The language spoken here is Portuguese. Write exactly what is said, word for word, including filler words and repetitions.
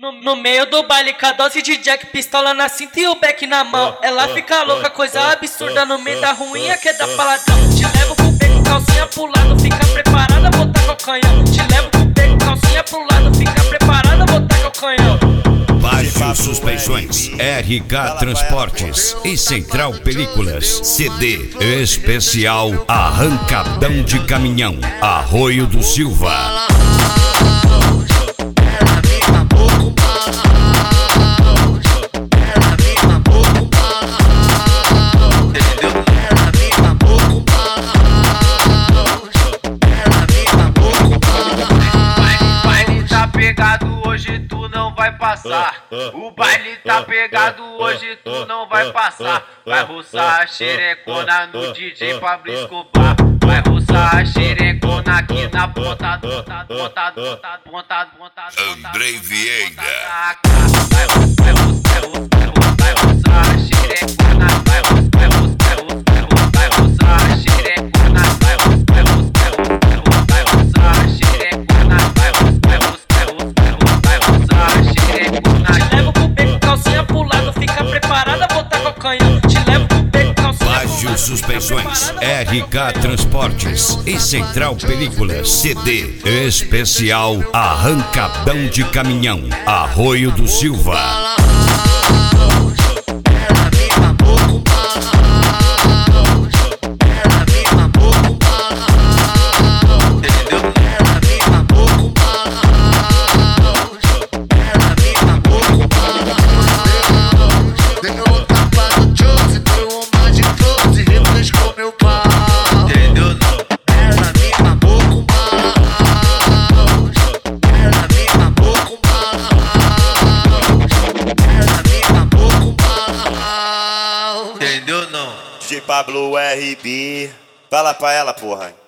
No, no meio do baile, com a dose de Jack, pistola na cinta e o beck na mão. Ela fica louca, coisa absurda no meio da ruinha que dá paladão. Te levo com o beco, calcinha pro lado, fica preparada, botar com o canhão. Te levo com o beco, calcinha pro lado, fica preparada, botar com o canhão. Baixo Suspensões, R K Transportes e Central Películas. C D especial Arrancadão de Caminhão, Arroio do Silva. Hoje tu não vai passar. O baile tá pegado, hoje tu não vai passar. Vai roçar a xerecona no D J Pablo Escobar. Vai roçar a xerecona aqui na ponta, ponta, ponta, ponta, ponta, ponta. Andrei Vieira. Vai roçar, vai roçar, vai roçar a xerecona. Vai roçar, vai roçar, vai roçar a xerecona. Vai roçar, vai roçar, vai roçar a xerecona. Vai roçar, vai roçar. Te levo com o beco, calcinha pro lado, fica preparada, botar com o canhão. Te levo com o beco, calcinha Baixo Suspensões, R K Transportes e Central Películas. C D especial Arrancadão de Caminhão, Arroio do Silva. Entendeu não? D J Pablo R B, fala pra ela, porra.